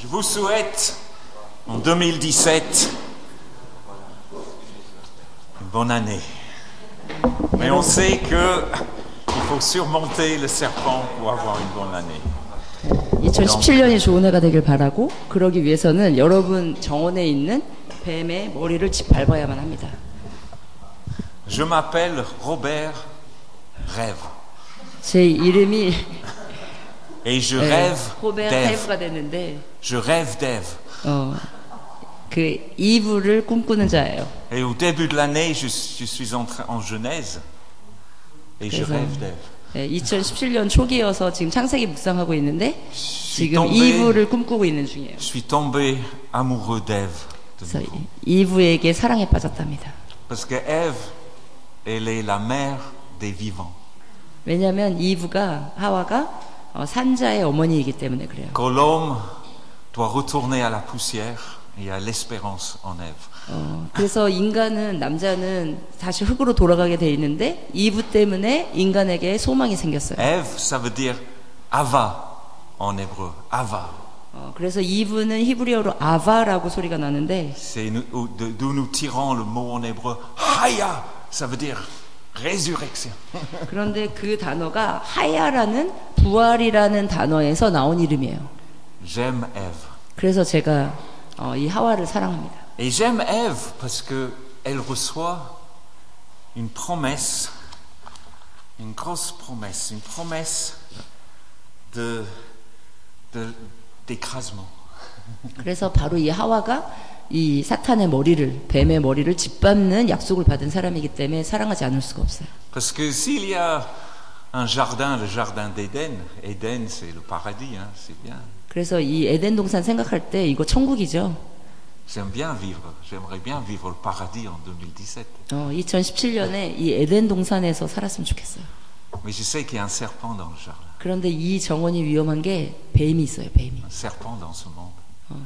Je vous souhaite en 2017 une bonne année. Mais on sait qu'il faut surmonter le serpent pour avoir une bonne année. 2017년이 좋은 해가 되길 바라고 그러기 위해서는 여러분 정원에 있는 뱀의 머리를 짓밟아야만 합니다. Je m'appelle Robert Rêve. 제 이름이 Et je rêve 로베르 d'Ève. 헤브가 됐는데 Je rêve d'Ève. 그 이브를 꿈꾸는 자예요. Et au début de l'année, je suis en Genèse. Et je rêve d'Ève. 2017년 초기여서 지금 창세기 묵상하고 있는데 지금 tombé, 이브를 꿈꾸고 있는 중이에요. Je suis tombé amoureux d'Ève. 그래서 이브에게 사랑에 빠졌답니다. Parce que Ève, elle est la mère des vivants. 왜냐하면 이브가 하와가 산자의 어머니이기 때문에 그래요. Que l'homme doit retourner à la poussière et à l'espérance en Ève. 그래서 남자는 다시 흙으로 돌아가게 돼 있는데 이브 때문에 인간에게 소망이 생겼어요. Ève, ça veut dire Ava en hébreu. Ava. 그래서 이브는 히브리어로 아바라고 소리가 나는데 C'est d'où nous tirons le mot en hébreu. Haya, ça veut dire résurrection. 그런데 그 단어가 하야라는 부활이라는 단어에서 나온 이름이에요. J'aime Ève. 그래서 제가 이 하와를 사랑합니다. Et j'aime Ève parce que elle reçoit une promesse, une grosse promesse, une promesse d'écrasement. 그래서 바로 이 하와가 이 사탄의 뱀의 머리를 짓밟는 약속을 받은 사람이기 때문에 사랑하지 않을 수가 없어요. Parce que s'il y a un jardin, le jardin d'Éden, Éden c'est le paradis, hein, c'est bien. 그래서 이 에덴 동산 생각할 때 이거 천국이죠. J'aimerais bien vivre le paradis en 2017. 2017년에 이 에덴 동산에서 살았으면 좋겠어요. Mais je sais qu'il y a un serpent dans le jardin. 그런데 이 정원이 위험한 게 뱀이 있어요, 뱀이. Un serpent dans ce monde.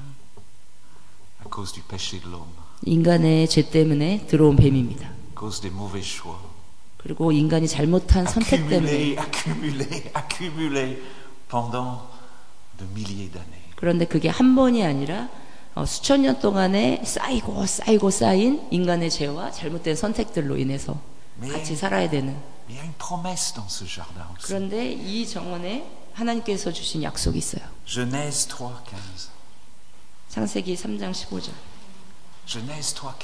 À cause du péché de l'homme. 인간의 죄 때문에 들어온 뱀입니다. À cause des mauvais choix. 그리고 인간이 잘못한 선택 때문에. accumulé pendant de milliers d'années. 그런데 그게 한 번이 아니라 수천 년 동안에 쌓인 인간의 죄와 잘못된 선택들로 인해서 같이 살아야 되는. Il y a une promesse dans ce jardin aussi. 그런데 이 정원에 하나님께서 주신 약속이 있어요. Genèse 3:15. 창세기 3장 15절. Genèse 3:15.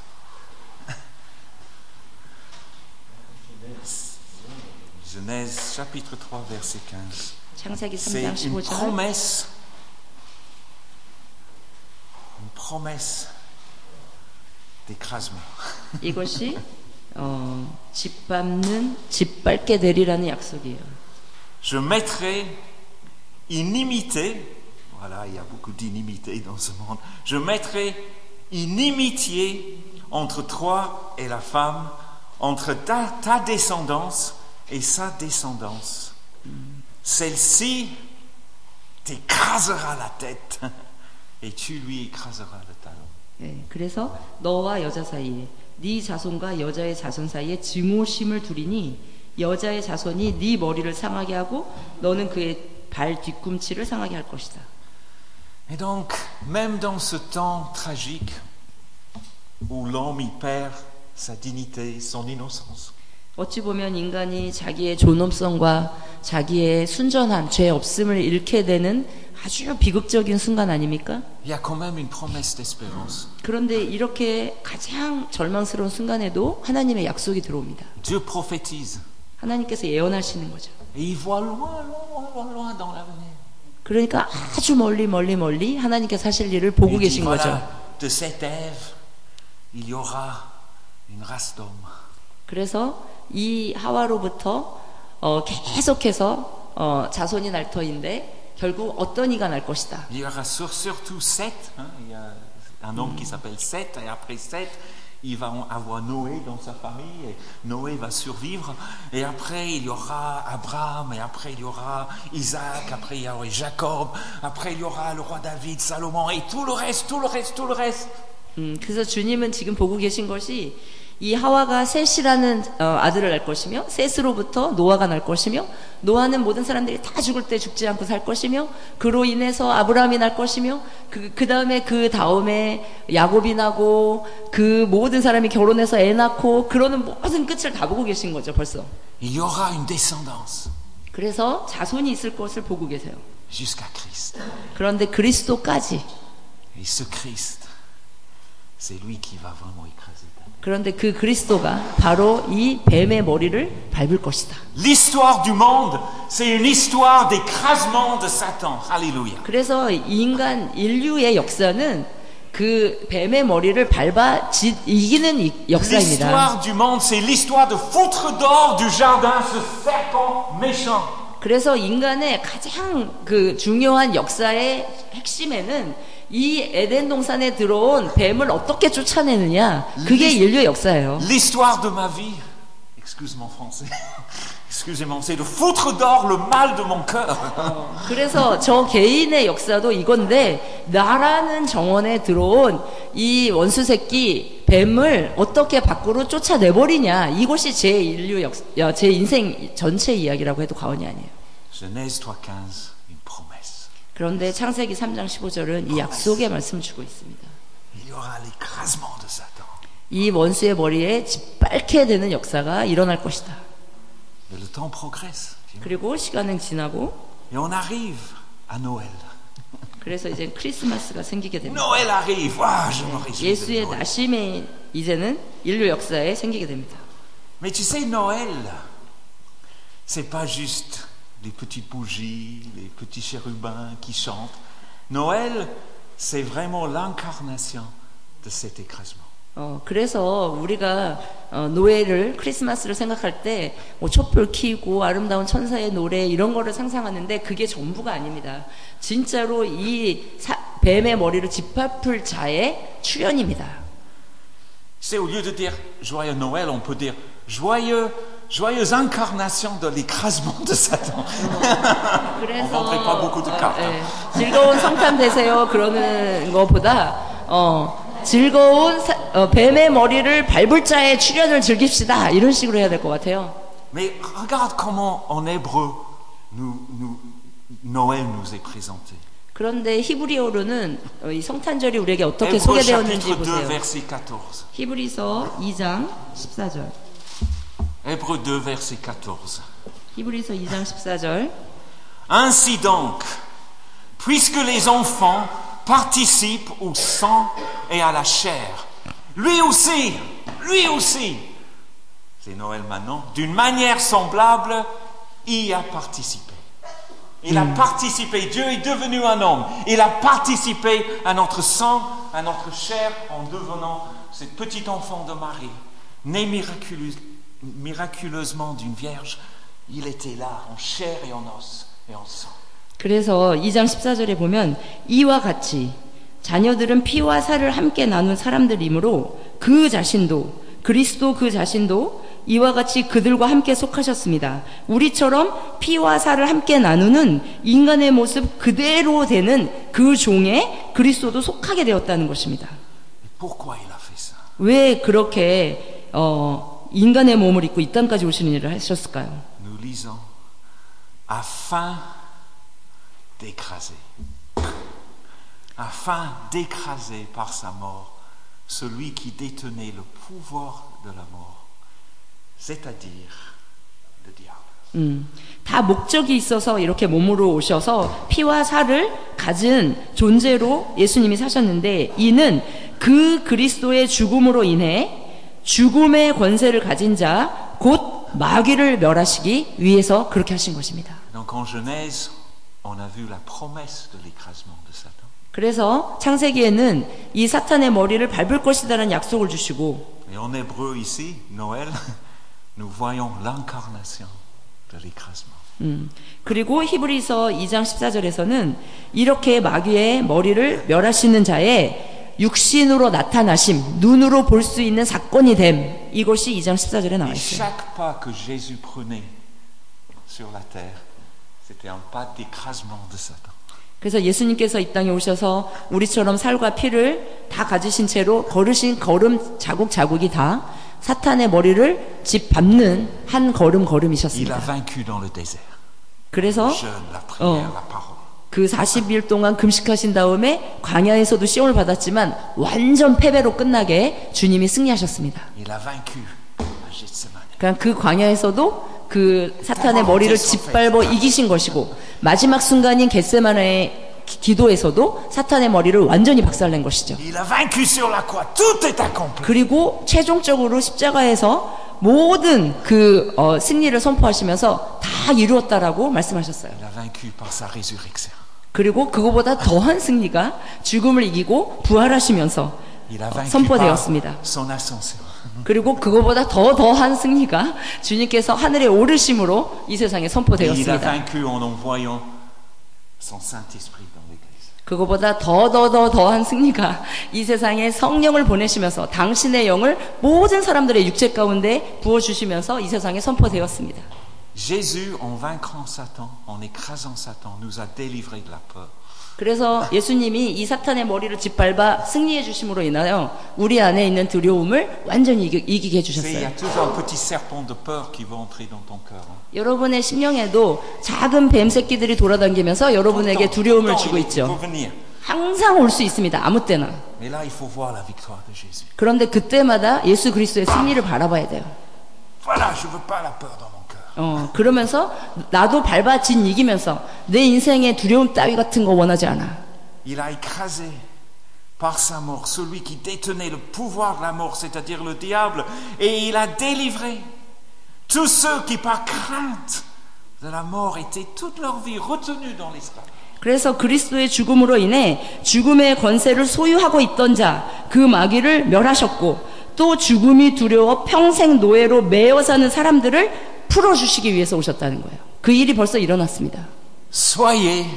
Genèse chapitre 3 verset 15. 창세기 3장 C'est une 15절. promesse d'écrasement. 이것이 짓밟게 되리라는 약속이에요. Je mettrai inimité, voilà, il y a beaucoup d'inimité dans ce monde. Je mettrai inimitié entre toi et la femme, entre ta descendance et sa descendance. Celle-ci t'écrasera la tête. Et tu lui écraseras le talon. 네, 그래서 너와 여자 사이에 네 자손과 여자의 자손 사이에 증오심을 두리니 여자의 자손이 네 머리를 상하게 하고 너는 그의 발 뒤꿈치를 상하게 할 것이다. Et donc, même dans ce temps tragique où l'homme y perd sa dignité, son innocence. 어찌 보면 인간이 자기의 존엄성과 자기의 순전함, 죄 없음을 잃게 되는 아주 비극적인 순간 아닙니까? Il y a quand même une promesse d'espérance. 그런데 이렇게 가장 절망스러운 순간에도 하나님의 약속이 들어옵니다. Dieu prophétise. 하나님께서 예언하시는 거죠. Et il voit loin dans l'avenir. 그러니까 아주 멀리 하나님께서 하실 일을 보고 계신 거죠. Voilà, de cette Ève, il y aura une race d'hommes. 그래서 이 하와로부터 계속해서 자손이 날 터인데 결국 어떤 이가 날 것이다. Il y aura surtout Seth, hein? Il y a un homme qui s'appelle Seth, et après Seth, il va avoir Noé dans sa famille, et Noé va survivre, et après il y aura Abraham, et après il y aura Isaac, après il y aura Jacob, après il y aura le roi David, Salomon, et tout le reste. 그래서 주님은 지금 보고 계신 것이 이 하와가 셋이라는 아들을 낳을 것이며 셋으로부터 노아가 날 것이며 노아는 모든 사람들이 다 죽을 때 죽지 않고 살 것이며 그로 인해서 아브라함이 날 것이며 그 다음에 야곱이 나고 그 모든 사람이 결혼해서 애 낳고 그러는 모든 끝을 다 보고 계신 거죠 벌써. Il y aura une descendance 그래서 자손이 있을 것을 보고 계세요. jusqu'à Christ. 그런데 그리스도까지. Et ce Christ, c'est lui qui va vraiment écraser. 그런데 그 그리스도가 바로 이 뱀의 머리를 밟을 것이다. L'histoire du monde, c'est une histoire d'écrasement de Satan. Alléluia. 그래서 인류의 역사는 그 뱀의 머리를 밟아 이기는 역사입니다. L'histoire du monde, c'est l'histoire de foutre dehors du jardin ce serpent méchant. 그래서 인간의 가장 그 중요한 역사의 핵심에는 이 에덴 동산에 들어온 뱀을 어떻게 쫓아내느냐 그게 인류의 역사예요. L'histoire de ma vie, excuse mon français, excusez-moi, c'est de foutre dehors le mal de mon cœur. 그래서 저 개인의 역사도 이건데 나라는 정원에 들어온 이 원수 새끼 뱀을 어떻게 밖으로 쫓아내버리냐 이것이 제 인생 전체 이야기라고 해도 과언이 아니에요. Genèse 3:15, une promesse. 그런데 창세기 3장 15절은 이 약속의 말씀을 주고 있습니다. Il y aura l'écrasement de Satan. 이 원수의 머리에 짓밟게 되는 역사가 일어날 것이다. Et le temps progresse. 그리고 시간은 지나고 Et on arrive à Noël. 그래서 이제 크리스마스가 생기게 됩니다. Noël arrive. Ah, je me réjouis. 예수의 de Noël. 나심이 이제는 인류 역사에 생기게 됩니다. Mais tu sais, Noël, c'est pas juste les petites bougies, les petits chérubins qui chantent. Noël, c'est vraiment l'incarnation de cet écrasement. 그래서 우리가 노엘을 크리스마스를 생각할 때 뭐 촛불 켜고 아름다운 천사의 노래 이런 거를 상상하는데 그게 전부가 아닙니다. 진짜로 이 뱀의 머리를 짓밟을 자의 출현입니다. C'est au lieu de dire joyeux Noël, on peut dire joyeuse incarnation de l'écrasement de Satan. On ne vendrait pas beaucoup de cartes. 즐거운 성탄 되세요 그러는 것보다 즐거운 뱀의 머리를 밟을 자의 출현을 즐깁시다 이런 식으로 해야 될 것 같아요. Mais regarde comment en hébreu Noël nous est présenté. 그런데 히브리어로는 이 성탄절이 우리에게 어떻게 Hébreux 소개되었는지 chapitre 2 보세요. verset 14. 히브리서 2장 14절. Hébreux 2 verset 14. 히브리서 2장 14절. Ainsi donc, puisque les enfants participent au sang et à la chair, lui aussi, c'est Noël maintenant, d'une manière semblable, y a participé. Il a participé, Dieu est devenu un homme, il a participé à notre sang, à notre chair, en devenant ce petit enfant de Marie, né miraculeusement d'une vierge. Il était là, en chair et en os et en sang. 그래서 2장 14절에 보면 이와 같이 자녀들은 피와 살을 함께 나눈 사람들이므로 그 자신도 그리스도 그 자신도 이와 같이 그들과 함께 속하셨습니다. 우리처럼 피와 살을 함께 나누는 인간의 모습 그대로 되는 그 종에 그리스도도 속하게 되었다는 것입니다. Pourquoi il a fait ça? 왜 그렇게 인간의 몸을 입고 이 땅까지 오시는 일을 하셨을까요? Nous lisons afin d'écraser par sa mort celui qui détenait le pouvoir de la mort, c'est-à-dire le diable. 다 목적이 있어서 이렇게 몸으로 오셔서 피와 살을 가진 존재로 예수님이 사셨는데 이는 그 그리스도의 죽음으로 인해 죽음의 권세를 가진 자 곧 마귀를 멸하시기 위해서 그렇게 하신 것입니다. Donc en Genèse, on a vu la promesse de l'écrasement de Satan. 그래서 창세기에는 이 사탄의 머리를 밟을 것이다라는 약속을 주시고 Et en hébreu ici, Noël, nous voyons l'incarnation de l'écrasement. 그리고 히브리서 2장 14절에서는 이렇게 마귀의 머리를 멸하시는 자의 육신으로 나타나심, 눈으로 볼 수 있는 사건이 됨. 이것이 2장 14절에 나와 Et 있어요. chaque pas que Jésus prenait sur la terre, c'était un pas d'écrasement de Satan. 그래서 예수님께서 이 땅에 오셔서 우리처럼 살과 피를 다 가지신 채로 걸으신 걸음 자국자국이 다 사탄의 머리를 짓밟는 한 Il a 걸음이셨습니다. vaincu dans le désert. 그래서 Le jeûne, la prière, la parole. 그 40일 동안 금식하신 다음에 광야에서도 시험을 받았지만 완전 패배로 끝나게 주님이 승리하셨습니다. Il a vaincu à Gethsemane. 그러니까 그 광야에서도 그 사탄의 머리를 짓밟아 이기신 것이고 마지막 순간인 겟세마네의 기도에서도 사탄의 머리를 완전히 박살낸 것이죠. Il a vaincu sur la croix. Tout est accompli. 그리고 최종적으로 십자가에서 모든 그 승리를 선포하시면서 다 이루었다라고 말씀하셨어요. Il a vaincu par sa résurrection. 그리고 그거보다 더한 승리가 죽음을 이기고 부활하시면서 Il a vaincu 선포되었습니다. par son ascension. 그리고 그거보다 더한 승리가 주님께서 하늘에 오르심으로 이 세상에 Et il a 선포되었습니다. vaincu en envoyant son Saint-Esprit dans l'Église. 그거보다 더한 승리가 이 세상에 성령을 보내시면서 당신의 영을 모든 사람들의 육체 가운데 부어주시면서 이 세상에 선포되었습니다. Jésus, en vaincant Satan, en écrasant Satan, nous a délivrés de la peur. 그래서 예수님이 이 사탄의 머리를 짓밟아 승리해 주심으로 인하여 우리 안에 있는 두려움을 완전히 이기게 Tu sais, il y 해주셨어요. a toujours un petit serpent de peur qui va entrer dans ton cœur. 여러분의 심령에도 작은 뱀 새끼들이 돌아다니면서 여러분에게 두려움을 주고 il 있죠. faut venir. 항상 올 수 있습니다. 아무 때나. Mais là, il faut voir la victoire de Jésus. 그런데 그때마다 예수 그리스도의 승리를 바라봐야 돼요. Voilà, je veux pas la peur dans mon cœur. 그러면서 나도 밟아진 이기면서 내 인생의 두려움 따위 같은 거 원하지 않아. Il a écrasé par sa mort celui qui détenait le pouvoir de la mort, c'est-à-dire le diable, et il a délivré tous ceux qui par crainte de la mort étaient toute leur vie retenus dans l'esclavage. 그래서 그리스도의 죽음으로 인해 죽음의 권세를 소유하고 있던 자, 그 마귀를 멸하셨고 또 죽음이 두려워 평생 노예로 매여 사는 사람들을 풀어주시기 위해서 오셨다는 거예요. 그 일이 벌써 일어났습니다. Soyez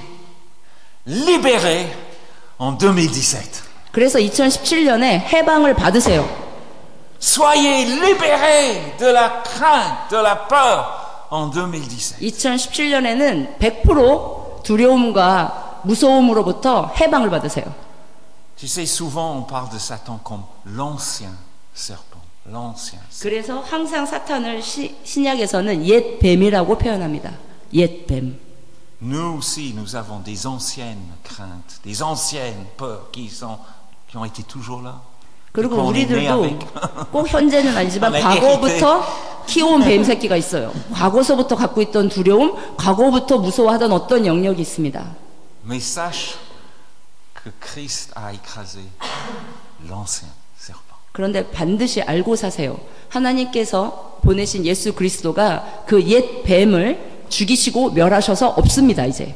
libérés en 2017. 그래서 2017년에 해방을 받으세요. Soyez libérés de la crainte, de la peur en 2017. 2017년에는 100% 두려움과 무서움으로부터 해방을 받으세요. Tu sais, souvent on parle de Satan comme l'ancien serpent. L'ancien serpent. 그래서 항상 사탄을 신약에서는 옛 뱀이라고 표현합니다. 옛 뱀. Nous aussi, nous avons des anciennes craintes, des anciennes peurs qui ont été toujours là. 그리고 qu'on est né 우리들도 avec. 꼭 현재는 아니지만 네, 과거부터 키워온 뱀 새끼가 있어요. 과거서부터 갖고 있던 두려움, 과거부터 무서워하던 어떤 영역이 있습니다. Mais sache que Christ a écrasé l'ancien serpent. 그런데 반드시 알고 사세요. 하나님께서 보내신 예수 그리스도가 그 옛 뱀을 죽이시고 멸하셔서 없습니다, 이제.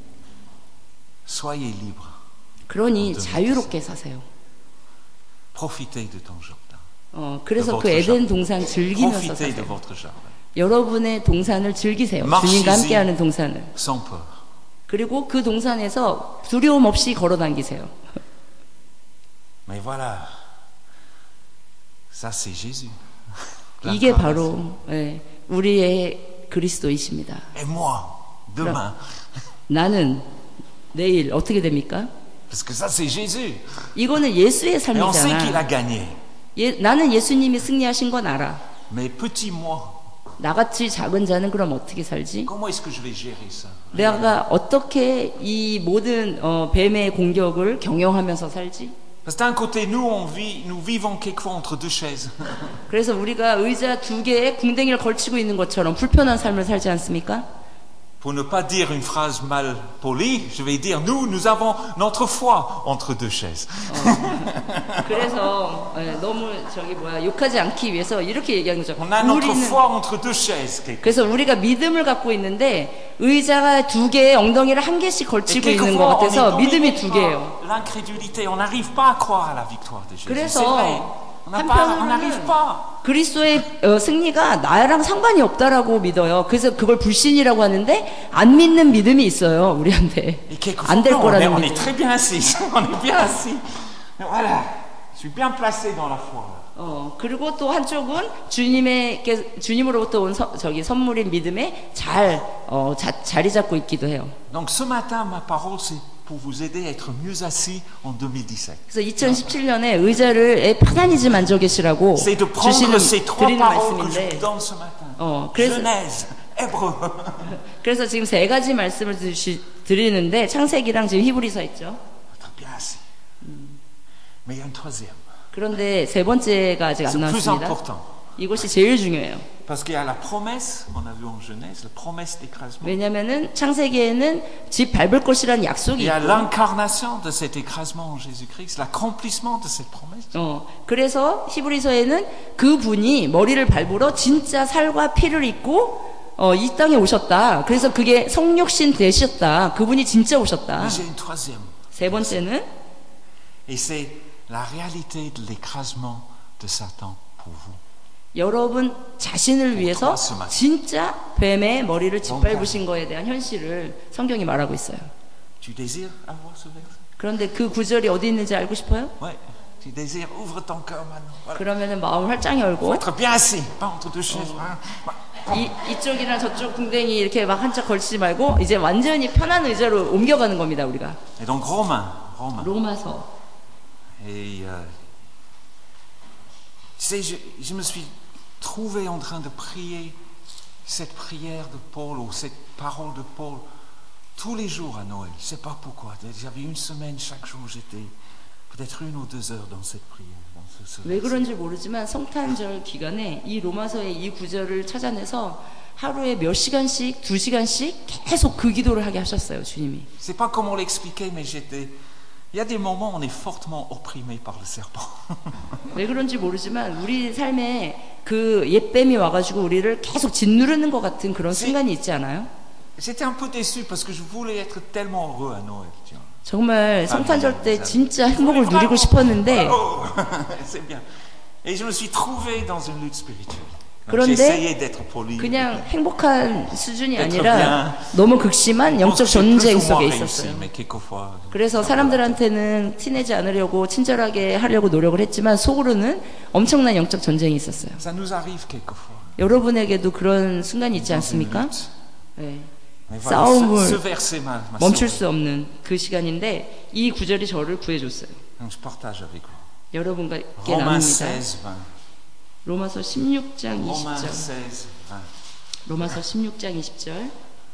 Soyez libres. 그러니 자유롭게 사세요. Profitez de ton jardin. 그래서 그 에덴 동산 즐기면서 Profitez de 사세요. votre jardin. 여러분의 동산을 즐기세요. Marchez-y 주님과 함께하는 동산을. sans peur. 그리고 그 동산에서 두려움 없이 걸어 다니세요. Mais voilà, ça c'est Jésus. 이게 바로 우리의 그리스도이십니다. Et moi, demain, 나는 내일 어떻게 됩니까? parce que ça c'est Jésus. 이거는 예수의 Et on sait qu'il 삶이잖아. a gagné. 나는 예수님이 승리하신 건 알아. Mais petit moi, 나같이 작은 자는 그럼 어떻게 살지? comment est-ce que je vais gérer ça? 내가 어떻게 이 모든 뱀의 공격을 경영하면서 살지? Parce que d'un côté, nous vivons quelquefois entre deux chaises. 그래서 우리가 의자 두 개에 궁뎅이를 걸치고 있는 것처럼 불편한 삶을 살지 않습니까? Pour ne pas dire une phrase mal polie, je vais dire nous avons notre foi entre deux chaises. 그래서 너무 욕하지 않기 위해서 이렇게 얘기하는 거죠. On a notre foi entre deux chaises. 그래서 우리가 믿음을 갖고 있는데 의자가 두 개의 엉덩이를 한 개씩 걸치고 있는 것 같아서 믿음이 두 개예요. L'incrédulité, on n'arrive pas à croire à la victoire de Jésus. C'est vrai. 그래서 On n'arrive 한편으로는 pas. 그리스도의 승리가 나랑 상관이 없다라고 믿어요. 그래서 그걸 불신이라고 하는데 안 믿는 믿음이 있어요, 우리한테. Et quelquefois, 안 될 non, 거라는 on est 믿음. très bien assis. On est bien assis. Voilà. Je suis bien placé dans la foi. 그리고 또 한쪽은 주님으로부터 온 선물인 믿음에 자리 잡고 있기도 해요. Donc ce matin, ma parole, c'est pour vous aider à être mieux assis en 2017. 그래서 2017년에 의자를 편안히 좀 앉아 계시라고 C'est de prendre ces trois 드리는 paroles que je 말씀인데 vous donne ce matin. 그래서 Genèse, Hébreu. 그래서 지금 세 가지 말씀을 드리는데 창세기랑 지금 히브리서 있죠. Très bien assis. Mais il y a un troisième. 그런데 세 번째가 아직 안 C'est plus 나왔습니다. important. 이것이 제일 중요해요. Parce qu'il y a la promesse, on a vu en Genèse, la promesse d'écrasement. 왜냐하면은 창세기에는 집 밟을 것이라는 Il 약속이 y a 있고, l'incarnation de cet écrasement en Jésus-Christ, l'accomplissement de cette promesse. 그래서 히브리서에는 그 분이 머리를 밟으러 진짜 살과 피를 입고 이 땅에 오셨다. 그래서 그게 성육신 되셨다. 그분이 진짜 오셨다. Mais j'ai une troisième. 세 번째는 Et c'est la réalité de l'écrasement de Satan pour vous. 여러분 자신을 위해서 트와스만. 진짜 뱀의 머리를 짓밟으신 거에 대한 현실을 성경이 말하고 있어요. Tu désires avoir ce verset? 그런데 그 구절이 어디 있는지 알고 싶어요? Ouais. Tu désires, ouvre ton cœur maintenant. Voilà. 그러면은 마음을 활짝 Faut 열고 être bien assis, pas entre deux chaises. 이쪽이랑 저쪽 궁뎅이 이렇게 막 한짝 걸치지 말고 이제 완전히 편한 의자로 옮겨가는 겁니다, 우리가. Et donc Romains. 로마서. Et tu sais, je me suis trouvé en train de prier cette prière de Paul ou cette parole de Paul tous les jours à Noël. Je ne sais pas pourquoi. J'avais une semaine, chaque jour, j'étais peut-être 1 ou 2 heures dans cette prière. Dans ce 왜 그런지 모르지만 성탄절 기간에 이 로마서의 이 구절을 찾아내서 하루에 몇 시간씩, 2시간씩 계속 그 기도를 하게 하셨어요, 주님이. Je ne sais pas comment l'expliquer, mais il y a des moments où on est fortement opprimé par le serpent. 왜 그런지 모르지만 우리 삶에 그 옛뱀이 와가지고 우리를 계속 짓누르는 것 같은 그런 순간이 있지 않아요? J'étais un peu déçu parce que je voulais être tellement heureux à Noël. Tu vois. 정말 성탄절 때 진짜 행복을 누리고 싶었는데 C'est bien. Et je me suis trouvé dans une lutte spirituelle. 그런데 J'essayais d'être poli. 그냥 행복한 수준이 아니라 너무 극심한 영적 전쟁 속에 있었어요. Mais quelquefois. 그래서 사람들한테는 티내지 않으려고 친절하게 하려고 노력을 했지만 속으로는 엄청난 영적 전쟁이 있었어요. Ça nous arrive quelquefois. 여러분에게도 그런 순간이 있지 Dans une 않습니까? lutte. 네. Mais voilà, 싸움을 ce verset m'a 멈출 sauvé. 수 없는 그 시간인데 이 구절이 저를 구해줬어요. Donc je partage avec vous. 여러분과 함께 Romains 나눕니다. 16, 20. 로마서 16장 Romains 20절. 16, 20. 로마서 16장 20절.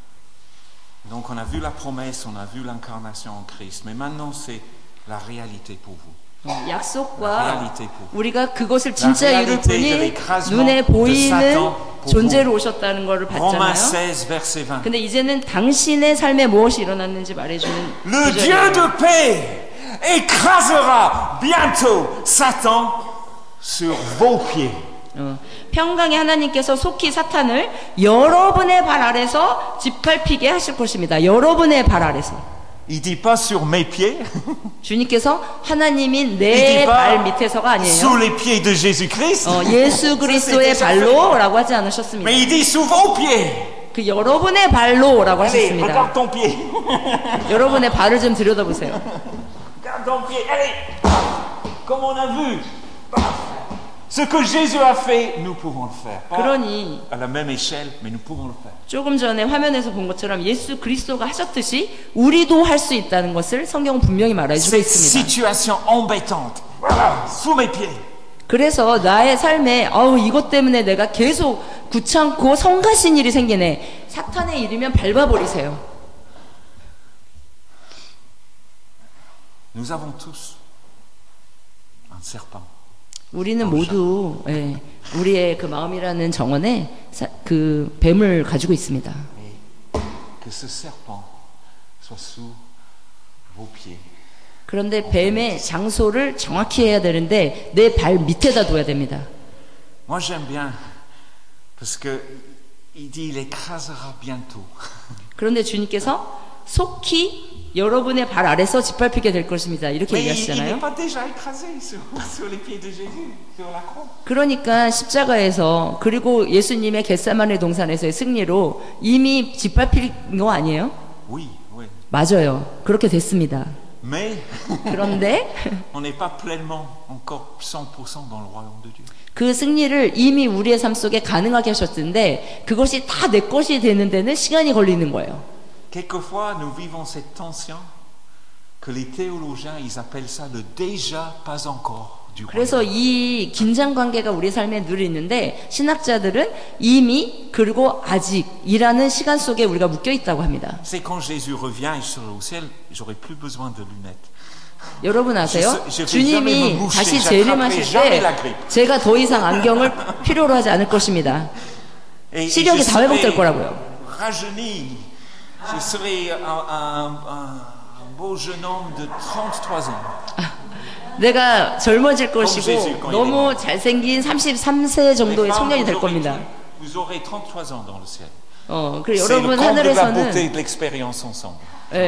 Donc on a vu la promesse, on a vu l'incarnation en Christ, mais maintenant c'est la réalité pour vous. 약속과 우리가 그것을 진짜 이룰 분이 눈에 보이는 존재로 오셨다는 것을 봤잖아요. Romains 16, verset 20. 근데 이제는 당신의 삶에 무엇이 일어났는지 말해주는 Le Dieu 구절이에요. de paix écrasera bientôt Satan sur vos pieds. 평강의 하나님께서 속히 사탄을 여러분의 발 아래서 짓밟히게 하실 것입니다. 여러분의 발 아래서. Il dit pas sur mes pieds, 주님께서 하나님이 il 내 dit 발 pas 밑에서가 아니에요. sous les pieds de Jésus-Christ, 예수 그리스도의 발로라고 하지 않으셨습니다. mais il dit sous vos pieds. 그 여러분의 발로라고 Allez, 하셨습니다. regarde ton pied. 여러분의 발을 좀 들여다보세요. Regarde ton pied. Allez, comme on a vu. Ce que Jésus a fait, nous pouvons le faire. Pas 그러니 à la même échelle, mais nous pouvons le faire. 조금 전에 화면에서 본 것처럼 예수 그리스도가 하셨듯이 우리도 할 수 있다는 것을 성경은 분명히 말해주고 Cette 있습니다. situation embêtante, voilà, sous mes pieds. 그래서 나의 삶에 이것 때문에 내가 계속 귀찮고 성가신 일이 생기네. 사탄의 일이면 밟아버리세요. Nous avons tous un serpent. 우리는 모두 우리의 그 마음이라는 정원에 그 뱀을 가지고 있습니다. Et que ce serpent soit sous vos pieds. 그런데 뱀의 장소를 정확히 해야 되는데 내 발 밑에다 둬야 됩니다. Moi j'aime bien parce que il dit il écrasera bientôt. 그런데 주님께서 속히 여러분의 발 아래서 짓밟히게 될 것입니다. 이렇게 Mais il 얘기하시잖아요. n'est pas déjà écrasé sur les pieds de Jésus, sur la croix. 그러니까 십자가에서 그리고 예수님의 겟세마네 동산에서의 승리로 이미 짓밟힌 거 아니에요? Oui, oui. 맞아요. 그렇게 됐습니다. Mais 그런데 on n'est pas pleinement encore 100% dans le royaume de Dieu. 그 승리를 이미 우리의 삶 속에 가능하게 하셨는데 그것이 다 내 것이 되는 데는 시간이 걸리는 거예요. Quelquefois, nous vivons cette tension que les théologiens, ils appellent ça le déjà pas encore du royaume. 그래서 이 긴장 관계가 우리 삶에 늘 있는데 신학자들은 이미 그리고 아직이라는 시간 속에 우리가 묶여 있다고 합니다. C'est quand Jésus revient et je serai au ciel, j'aurai plus besoin de lunettes. 여러분 아세요? je vais jamais 주님이 me moucher, 다시 j'attraperai 재림하실 jamais 때 la grippe. 제가 더 이상 안경을 필요로 하지 않을 것입니다. Et 시력이 je 다 회복될 serai 거라고요. rajeuni. Je serai un beau jeune homme de 33 ans. 내가 젊어질 Jésus, 것이고 quand 너무 잘생긴 33세 정도의 청년이 될 겁니다. Vous aurez 33 ans dans le ciel. 그리고 C'est le 여러분 comble de la beauté 하늘에서는 de l'expérience ensemble.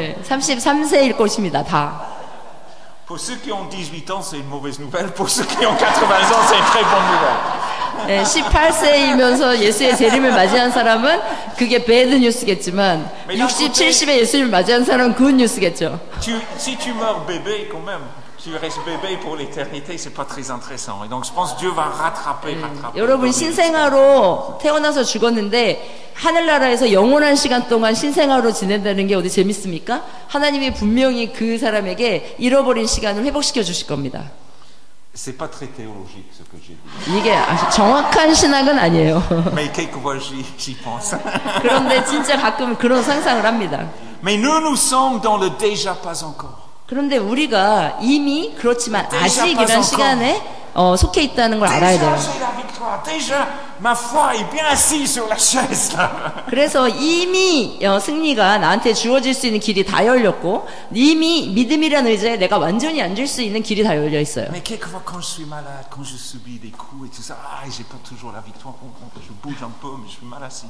33세일 것입니다. 다. Pour ceux qui ont 18 ans, c'est une mauvaise nouvelle. Pour ceux qui ont 80 ans, c'est une très bonne nouvelle. 18세이면서 예수의 재림을 맞이한 사람은 그게 배드 뉴스겠지만 60, 70에 예수님을 맞이한 사람은 굿 뉴스겠죠. Si tu meurs bébé, quand même, tu restes bébé pour l'éternité, c'est pas très intéressant. Et donc, je pense que Dieu va rattraper. 여러분 신생아로 태어나서 죽었는데 하늘나라에서 영원한 시간 동안 신생아로 지낸다는 게 어디 재밌습니까? 하나님이 분명히 그 사람에게 잃어버린 시간을 회복시켜 주실 겁니다. C'est pas très théologique ce que j'ai dit. 이게 아주 정확한 신학은 아니에요. Mais quelquefois j'y pense. 그런데 진짜 가끔 그런 상상을 합니다. Mais nous sommes dans le déjà pas encore. 그런데 우리가 이미 그렇지만 아직이란 pas 시간에 속해 있다는 걸 알아야 Déjà 돼요. j'ai la victoire. Déjà ma foi est bien assise sur la chaise là. 그래서 이미 승리가 나한테 주어질 수 있는 길이 다 열렸고 이미 믿음이라는 의자에 내가 완전히 앉을 수 있는 길이 다 열려 있어요. Mais quelquefois quand je suis malade, quand je subis des coups et tout ça, j'ai pas toujours la victoire. Je bouge un peu, mais je suis mal assis.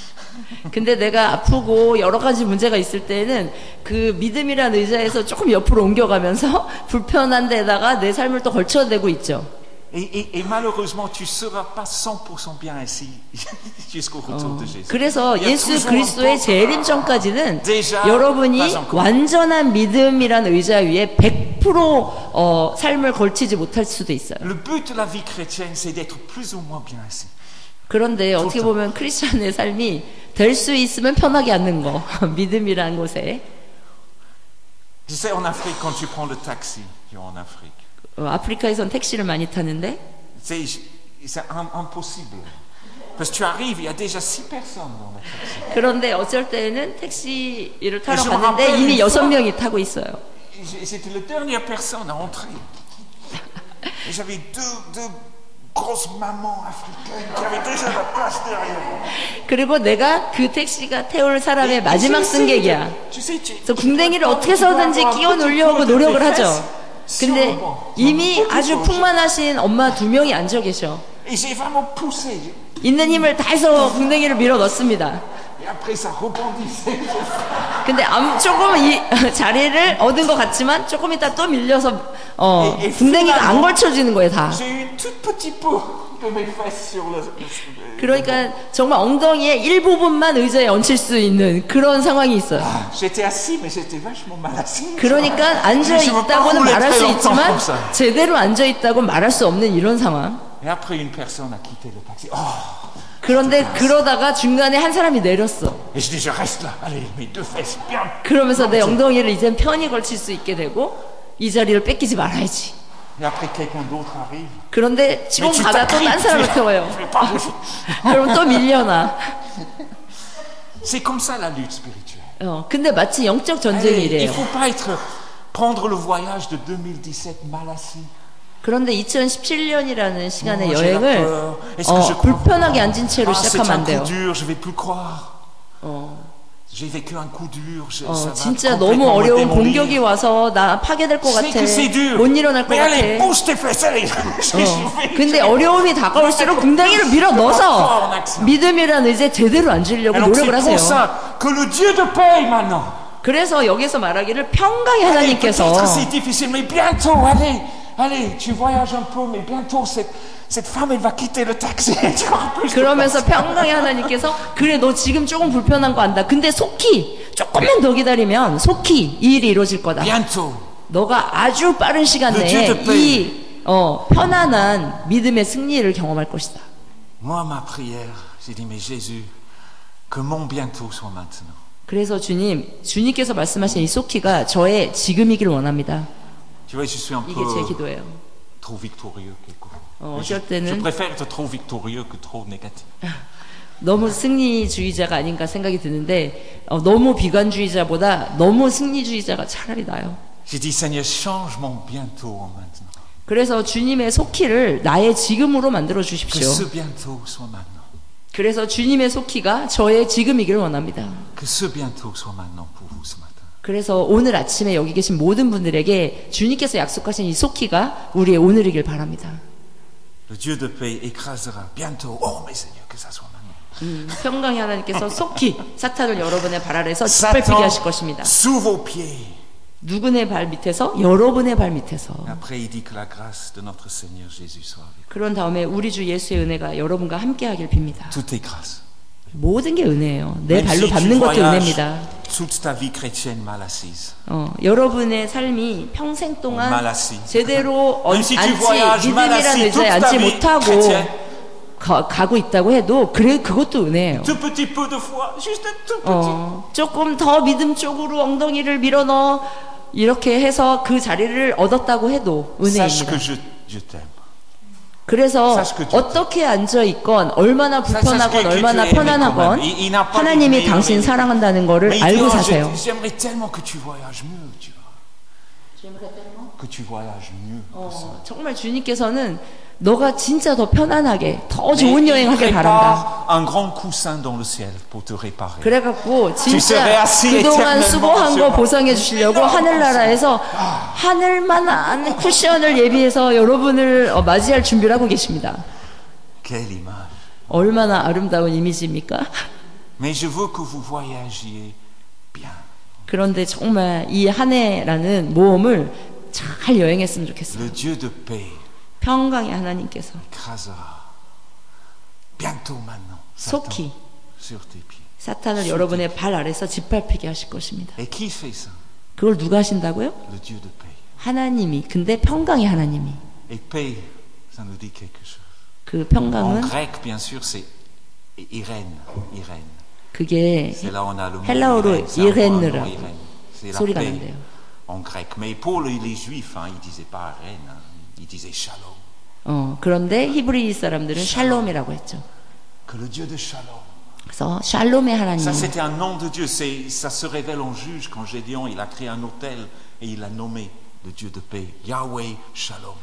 근데 내가 아프고 여러 가지 문제가 있을 때는 그 믿음이라는 의자에서 조금 옆으로 옮겨가면서 불편한 데다가 내 삶을 또 걸쳐대고 있죠. Et malheureusement, tu ne seras pas 100% bien assis jusqu'au retour de Jésus. 그래서 Il y a 예수 toujours 그리스도의 un peu- 재림 전까지는 déjà 여러분이 pas encore. 완전한 믿음이라는 의자 위에 100% 삶을 걸치지 못할 수도 있어요. Le but de la vie chrétienne, c'est d'être plus ou moins bien assis. 그런데 어떻게 보면 크리스천의 삶이 될 수 있으면 편하게 앉는 거 믿음이라는 곳에 Tu sais, en Afrique, quand tu prends le taxi, en Afrique, 아프리카에선 택시를 많이 타는데 c'est impossible. Parce que tu arrives, il y a déjà 6 personnes dans le taxi. 그런데 어쩔 때는 택시를 타러 je me 갔는데 rappelle 이미 une fois- 6명이 타고 있어요. J'étais la dernière personne à entrer. Et j'avais deux grosses mamans africaines qui avaient déjà la place derrière moi. 그리고 내가 그 택시가 태울 사람의 Et 마지막 j'essayais de- 승객이야. tu sais, 그래서 궁뎅이를 어떻게 해서든지 끼워 놓으려고 노력을 하죠. 근데 이미 아주 풍만하신 엄마 2명이 앉아 계셔. Et j'ai vraiment poussé. 있는 힘을 다해서 궁뎅이를 밀어 넣습니다. Et après, ça rebondissait. 근데 조금 이 자리를 얻은 것 같지만 조금 있다 또 밀려서 궁뎅이가 안 걸쳐지는 거예요 다. J'ai eu un tout petit peu de mes fesses sur le. 그러니까 정말 엉덩이의 일부분만 의자에 얹힐 수 있는 그런 상황이 있어요. J'étais assis, mais j'étais vachement mal assis. 그러니까 앉아 있다고는 말할 수 있지만 제대로 앉아 있다고 말할 수 없는 이런 상황. Et après, une personne a quitté le taxi. Oh! 그런데 그러다가 중간에 한 사람이 내렸어. Et je dis, je reste là. Allez, mes 2 fesses bien. 그러면서 내 엉덩이를 이젠 편히 걸칠 수 있게 되고 이 자리를 뺏기지 말아야지. Et après, quelqu'un d'autre arrive. 그런데 지금 Mais tu 가다 또 딴 t'agrippes, 사람을 tu- 태워요. je vais pas bouger. 그러면 또 밀려나. C'est comme ça la lutte spirituelle. 근데 마치 영적 전쟁이 Allez, il 이래요. faut pas prendre le voyage de 2017 mal assis. 그런데 2017년이라는 시간의 j'ai la 여행을 peur. Est-ce que je crois? 불편하게 앉은 채로 c'est 시작하면 un 안 돼요. coup dur, je vais plus croire. J'ai vécu un coup dur. ça va 진짜 complètement 너무 me 어려운 démolir. 공격이 와서 나 파괴될 것 C'est 같아. que c'est dur. 못 일어날 것 Mais allez, 같아. pousse tes fesses, allez. 근데 어려움이 다가올수록 궁뎅이를 밀어 넣어서 믿음이라는 의지에 제대로 앉으려고 Alors c'est 노력을 pour 하세요. ça que le Dieu de paix maintenant. 그래서 여기서 말하기를 평강의 Allez, 하나님께서 peut-être c'est difficile, mais bientôt, allez, tu voyages un peu, mais bientôt cette femme, elle va quitter le taxi. Tu auras plus de 그러면서 place. 평강의 하나님께서 그래 너 지금 조금 불편한 거 안다. 근데 속히 조금만 더 기다리면 속히 이 일이 이루어질 거다. Bientôt. 너가 아주 빠른 시간 Le 내에 Dieu de paix. 이 편안한 믿음의 승리를 경험할 것이다. Moi, ma prière, j'ai dit, mais Jésus, que mon bientôt soit maintenant. 그래서 주님께서 말씀하신 이 소키가 저의 지금이길 원합니다. Tu vois, je suis un 이게 제 peu 기도예요. trop victorieux quelquefois. 어쩔 Je 때는 préfère être trop victorieux que trop négatif. 너무 승리주의자가 아닌가 생각이 드는데 너무 비관주의자보다 너무 승리주의자가 차라리 나요. J'ai dit, Seigneur, change mon bientôt en maintenant. 그래서 주님의 소키를 나의 지금으로 만들어 Que 주십시오. ce bientôt soit maintenant. 그래서 주님의 소키가 저의 지금이길 원합니다. Que ce bientôt soit maintenant pour vous ce matin. 그래서 오늘 아침에 여기 계신 모든 분들에게 주님께서 약속하신 이 소키가 우리의 오늘이길 바랍니다. Le Dieu de paix écrasera bientôt. Oh, mais Seigneur, que ça soit maintenant. 평강의 하나님께서 속히 사탄을 여러분의 발 아래서 짓밟히게 하실 것입니다. Sous vos pieds. 누구의 발 밑에서? 여러분의 발 밑에서. Après, il dit que la grâce de notre Seigneur Jésus soit avec vous. 그런 다음에 우리 주 예수의 은혜가 여러분과 함께 하길 빕니다. Tout est grâce. 모든 게 은혜예요. 내 Même 발로 si 밟는 tu 것도 voyages 은혜입니다. toute ta vie chrétienne mal assise. 여러분의 삶이 평생 동안 mal assis. 제대로 Même si tu voyages mal 믿음이란 assis 의자에 toute ta 앉지 vie 못하고 chrétienne. 가고 있다고 해도 그것도 은혜예요. Tout petit peu de foi, juste un tout petit. 조금 더 믿음 쪽으로 엉덩이를 밀어넣어 이렇게 해서 그 자리를 얻었다고 해도 Sache que 은혜입니다. je t'aime. 그래서 Sache que 어떻게 앉아 있건 얼마나 불편하건 que tu 얼마나 es aimé 편안하건 quand même. Il n'a pas 하나님이 dit, 당신 mais- 사랑한다는 거를 Mais il dit, 알고 oh, 사세요. j'aimerais tellement que tu voyages mieux, tu vois. Que tu voyages mieux. que ça. 정말 주님께서는 너가 진짜 더 편안하게 더 Mais 좋은 il 여행하길 바란다. prépare un grand coussin dans le ciel pour te réparer. 그래갖고 serais 진짜 assis 그동안 éternellement 수고한 sur 거 un 보상해 주시려고 énorme 하늘나라에서 하늘만한 쿠션을 예비해서 여러분을 맞이할 준비를 하고 계십니다. Quelle image. 얼마나 아름다운 이미지입니까? Mais je veux que vous voyagiez bien. 그런데 정말 이 한 해라는 모험을 잘 여행했으면 좋겠어요. Le Dieu de paix 평강의 하나님께서 écrasera bientôt maintenant Satan 속히 sur tes pieds. 사탄을 여러분의 발 아래서 짓밟히게 하실 것입니다. Et qui fait ça? 그걸 누가 하신다고요? Le Dieu de paix. 하나님이. 근데 평강의 하나님이. Et paix, ça nous dit quelque chose. 그 En 평강은 grec, bien sûr, c'est Irène. Irène. 그게 C'est là où on a le mot 헬라어로 Irène. C'est un vrai nom, 이레느라고 Irène. C'est la 소리가 paix 난대요. en grec. Mais pour les Juifs, ils ne disaient pas Irène, ils disaient Shalom. 그런데 히브리 사람들은 샬롬이라고 했죠. Que le Dieu de Shalom. 그래서 샬롬의 하나님. Ça, c'était un nom de Dieu. Ça se révèle en Juge quand Gédéon, il a créé un autel et il a nommé le Dieu de paix, Yahweh Shalom.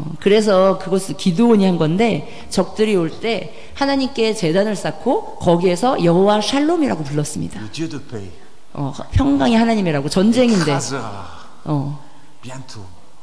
그래서 그것을 기드온이 한 건데 적들이 올 때 하나님께 제단을 쌓고 거기에서 여호와 샬롬이라고 불렀습니다. Le Dieu de paix 평강의 하나님이라고 전쟁인데 écrasera bientôt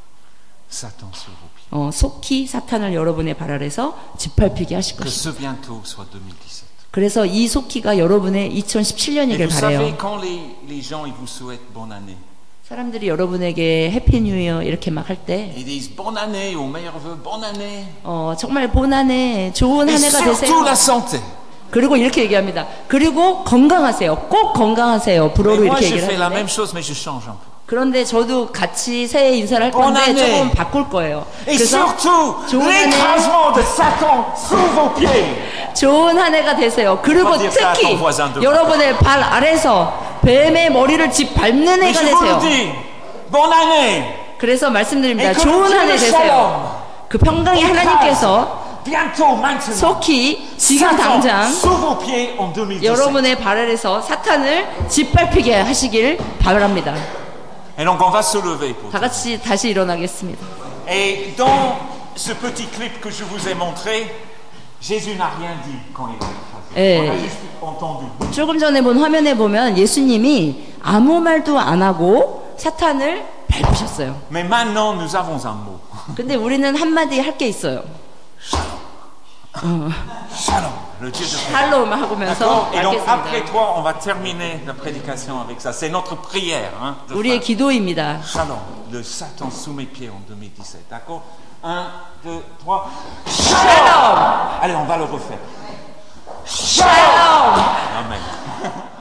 Satan sur vos pieds. 속히 사탄을 여러분의 발 아래서 짓밟히게 하실 Que 것입니다. ce bientôt soit 2017. 그래서 이 속히가 여러분의 Et 2017년이길 vous savez, 바래요. quand les gens ils vous souhaitent bonne année, 사람들이 여러분에게 해피 뉴 이어 이렇게 막 할 때 ils disent bonne année, au meilleur vœu, bonne année. 정말 본 한 해 좋은 Et 한 해가 surtout 되세요. la santé. 그리고 이렇게 얘기합니다. 그리고 건강하세요. 꼭 건강하세요. Mais 불어로 moi, 이렇게 j'ai 얘기를 fait la 하는데 même chose, mais je change un peu. 그런데 저도 같이 새해 인사를 할 Bonne 건데 année. 조금 바꿀 거예요. Et 그래서 surtout, 좋은 한 해, l'écrasement de Satan sous vos pieds. 좋은 한 해가 되세요. 그리고 Pas dire ça à 특히 ton voisin de 여러분의 발 아래서 뱀의 머리를 짓밟는 Mais 해가 je vous 되세요. le dis, bonne année. 그래서 말씀드립니다. Et que 좋은 le 한 해 Dieu de 되세요. Shalom 그 평강의 하나님께서 bientôt, maintenant, 속히 지금 Satan 당장 sous vos pieds en 2017. 여러분의 발 아래서 사탄을 짓밟히게 하시길 바랍니다. Et donc on va se lever pour 다 같이 다시 일어나겠습니다. Et dans ce petit clip que je vous ai montré, Jésus n'a rien dit quand il a écrasé. Eh. On a juste entendu. 조금 전에 본 화면에 보면 예수님이 아무 말도 안 하고 사탄을 밟으셨어요. Mais maintenant, nous avons un mot. 근데 우리는 한마디 할 게 있어요. Shalom, le Dieu de paix. 샬롬 하고면서 D'accord. Et donc après 밟겠습니다. toi, on va terminer la prédication avec ça. C'est notre prière. Hein, de 우리의 faire. 기도입니다. Shalom, le Satan sous mes pieds en 2017. D'accord. 1, 2, 3. Shalom. Allez, on va le refaire. 샬롬! Amen.